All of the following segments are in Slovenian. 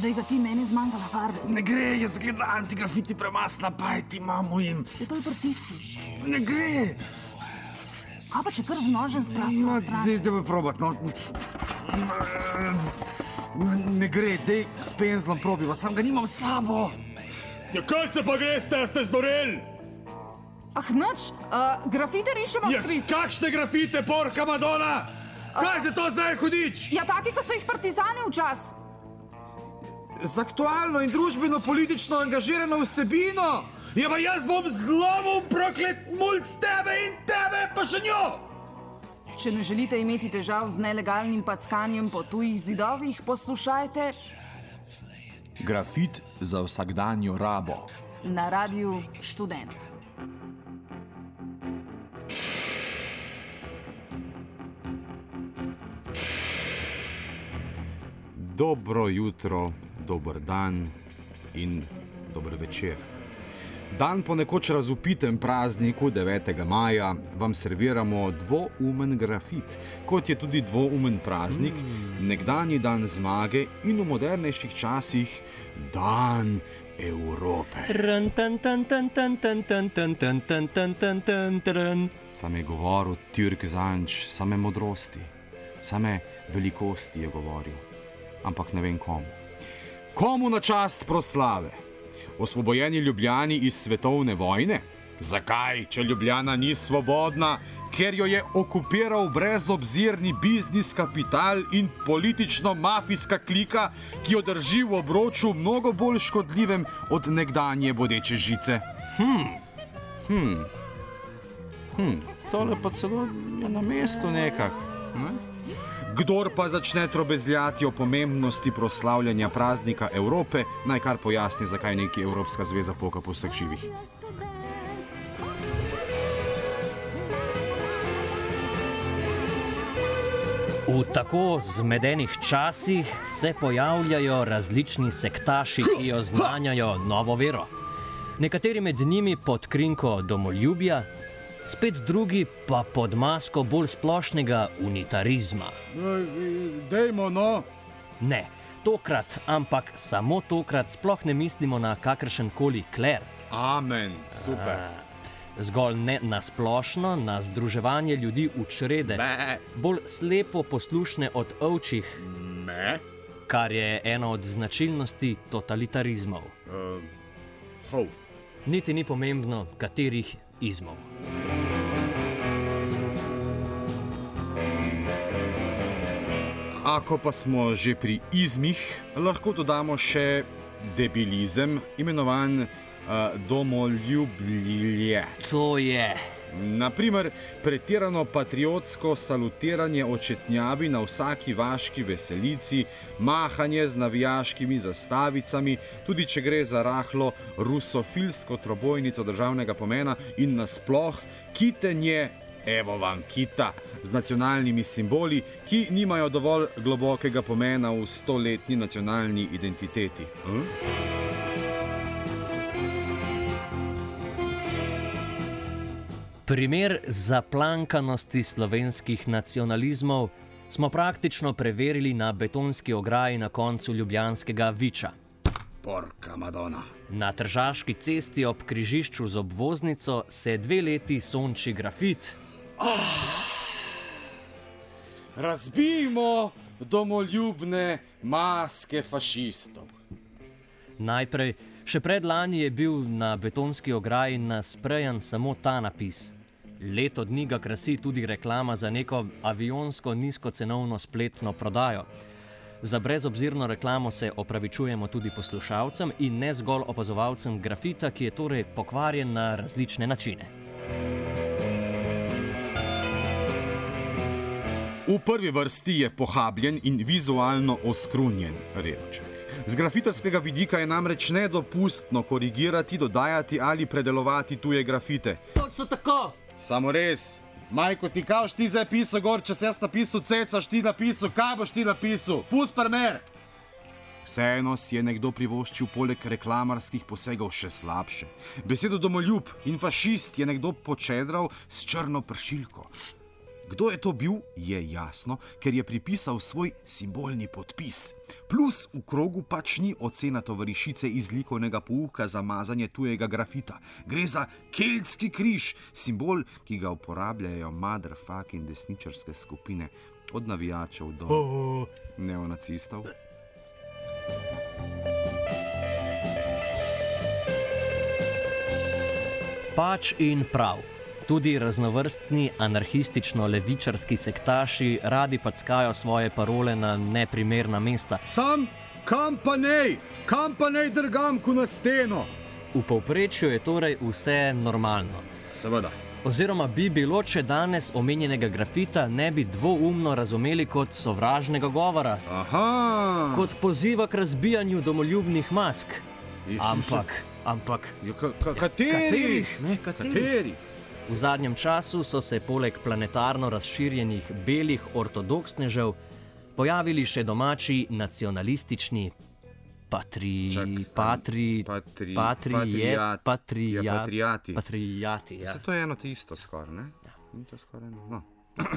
zdaj ga ti meni zmanjkala farbe. Ne gre, jaz gledam antigrafiti premasna, pajti imamo jim. Je to pritisni. Ne gre. Kaj pa če kar z nožem spraskal stran? Daj probat, no. Ne gre, daj s penzlom probiva, sam ga nimam s sabo. Ja, kaj se pa greste, ste zdoreli? Ah, nič, grafite rišemo Ja, stric. kakšne grafite, porka Madonna? Kaj se to zdaj hudič? Ja, taki, ko so jih partizani včas. Z aktualno in družbeno-politično angažirano vsebino. Ja, pa jaz bom zlomil proklet mulj s tebe in tebe, pa še njo! Če ne želite imeti težav z nelegalnim packanjem po tujih zidovih, poslušajte Grafit za vsakdanjo rabo. na Radiu Študent. Dobro jutro, dober dan in dober večer. Dan po nekoč razupitem prazniku 9. maja vam serviramo dvoumen grafit, kot je tudi dvoumen praznik, nekdanji dan zmage in v modernejših časih dan Evrope. Sam je govoril Türk Zanč, same modrosti, same velikosti je govoril. Ampak ne vem komu. Komu na čast proslave? Osvobojeni Ljubljani iz svetovne vojne? Zakaj, če Ljubljana ni svobodna? Ker jo je okupiral brezobzirni biznis kapital in politično-mafijska klika, ki jo drži v obroču mnogo bolj škodljivem od nekdanje bodeče žice. Tole pa celo je na mestu nekak. Kdor pa začne trobezljati o pomembnosti proslavljanja praznika Evrope, naj kar pojasni, zakaj neki Evropska zveza poka po vseh živih. V tako zmedenih časih se pojavljajo različni sektaši, ki oznanjajo novo vero. Nekateri med njimi pod krinko domoljubja, spet drugi pa pod masko bolj splošnega unitarizma. Dejmo, no! Ne, tokrat, ampak samo tokrat sploh ne mislimo na kakršenkoli kler. Amen, super. Zgolj ne na splošno, na združevanje ljudi v črede, bolj slepo poslušne od ovčjih, kar je ena od značilnosti totalitarizmov. Niti ni pomembno, katerih izmov. Ako pa smo že pri izmih, lahko dodamo še debilizem, imenovan domoljublje. To je. Naprimer, pretirano patriotsko salutiranje očetnjavi na vsaki vaški veselici, mahanje z navijaškimi zastavicami, tudi če gre za rahlo rusofilsko trobojnico državnega pomena in nasploh kitenje, evo vam kita, z nacionalnimi simboli, ki nimajo dovolj globokega pomena v 100-letni nacionalni identiteti. Primer zaplankanosti slovenskih nacionalizmov smo praktično preverili na betonski ograji na koncu ljubljanskega Viča. Porka Madonna. Na Tržaški cesti ob križišču z obvoznico se 2 leti sonči grafit. Razbijmo domoljubne maske fašistov. Najprej, še predlani je bil na betonski ograji nasprejan samo ta napis. Leto dni ga krasi tudi reklama za neko avionsko nizkocenovno spletno prodajo. Za brezobzirno reklamo se opravičujemo tudi poslušalcem in ne zgolj opazovalcem grafita, ki je torej pokvarjen na različne načine. V prvi vrsti je pohabljen in vizualno oskrunjen revček. Z grafitarskega vidika je namreč nedopustno korigirati, dodajati ali predelovati tuje grafite. Točno tako! Samo res. Majko, ti kao ti zdaj pisal gor, če se jaz napisal cecaš ti napisal, kaj boš ti napisal? Pust primer! Vseeno si je nekdo privoščil poleg reklamarskih posegov še slabše. Besedo domoljub in fašist je nekdo počedral s črno pršilko. Kdo je to bil, je jasno, ker je pripisal svoj simbolni podpis. Plus v krogu pač ni ocena tovarišice iz likovnega pouka za mazanje tujega grafita. Gre za keltski križ, simbol, ki ga uporabljajo motherfucking desničarske skupine, od navijačev do neonacistov. Pač in prav. Tudi raznovrstni anarhistično-levičarski sektaši radi packajo svoje parole na neprimerna mesta. Sam, kam pa nej drgam ko na steno. V povprečju je torej vse normalno. Seveda. Oziroma bi bilo, če danes omenjenega grafita ne bi dvoumno razumeli kot sovražnega govora. Aha! Kot poziva k razbijanju domoljubnih mask. Ampak... Katerih? Katerih? V zadnjem času so se poleg planetarno razširjenih belih ortodoksnežev pojavili še domači nacionalistični patriati. Ja. Se to je eno te isto skoraj, ne? To je skoraj eno, no.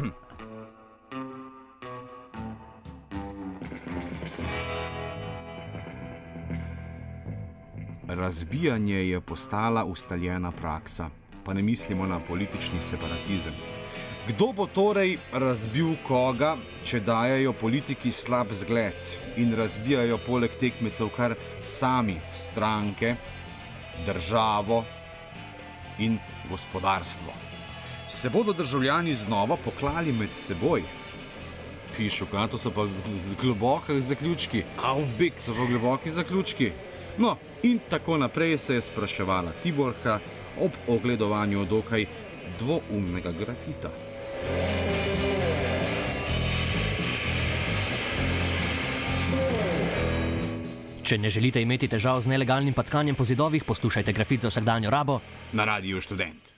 Razbijanje je postala ustaljena praksa. Pa ne mislimo na politični separatizem. Kdo bo torej razbil koga, če dajajo politiki slab zgled in razbijajo poleg tekmecev kar sami stranke, državo in gospodarstvo? Se bodo državljani znova poklali med seboj? Pišu, kaj to so pa globoki zaključki. So pa globoki zaključki. No, in tako naprej se je spraševala Tiborka ob ogledovanju dokaj dvoumnega grafita. Če ne želite imeti težav z nelegalnim packanjem po zidovih, poslušajte Grafit za vsakdanjo rabo Na Radiu Študent.